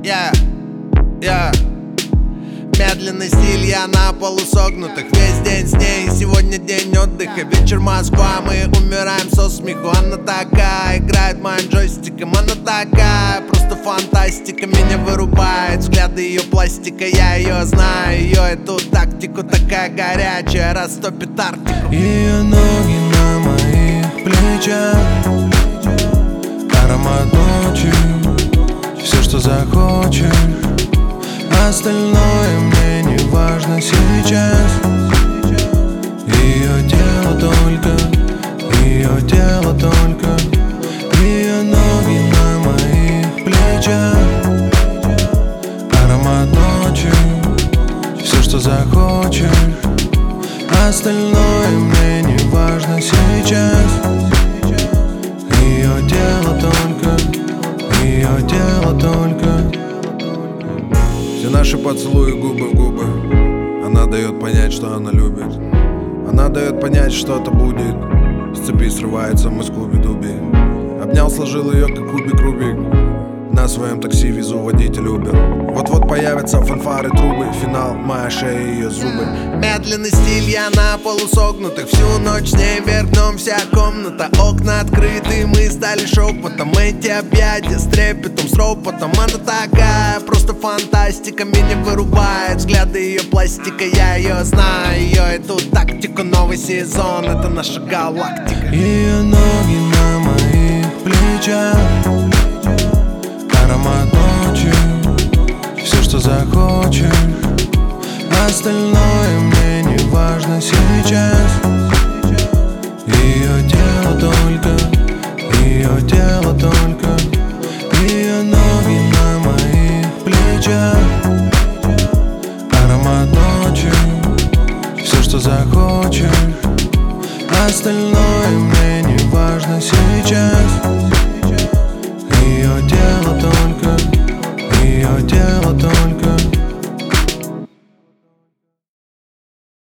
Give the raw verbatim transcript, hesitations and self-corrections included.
Я, я медленный стиль, я на полусогнутых. Весь день с ней, сегодня день отдыха. Вечер Москва, мы умираем со смеху. Она такая, играет моим джойстиком. Она такая, просто фантастика. Меня вырубает взгляды ее пластика. Я ее знаю, ее эту тактику. Такая горячая, растопит Арктику. Ее ноги на моих плечах, аромат ночи, все, что захочешь. Остальное мне не важно сейчас. Ее тело только, ее тело только, ее ноги на моих плечах, аромат ночи, все, что захочешь. Остальное мне не важно сейчас. Ее тело только, ее тело только. Все наши поцелуи губы в губы. Она дает понять, что она любит. Она дает понять, что-то будет. С цепи срывается, мы с Скуби-Дуби. Обнял, сложил ее, как кубик Рубик. На своем такси везу водитель Uber. Вот-вот появятся фанфары, трубы. Финал, моя шея, ее зубы. Медленный стиль, я на полусогнутых. Всю ночь с ней вверх дном вся комната. Окна открыты, мы стали шепотом. Эти объятия с трепетом, с ропотом. Она такая, просто фантастика. Меня вырубает взгляды ее пластика. Я ее знаю, ее эту тактику. Новый сезон, это наша галактика. Ее ноги на моих плечах, аромат ночи, все, что захочешь. Остальное мне не важно сейчас. Ее тело только, ее тело только, ее ноги на моих плечах, аромат ночи, все, что захочешь. Остальное мне не важно сейчас.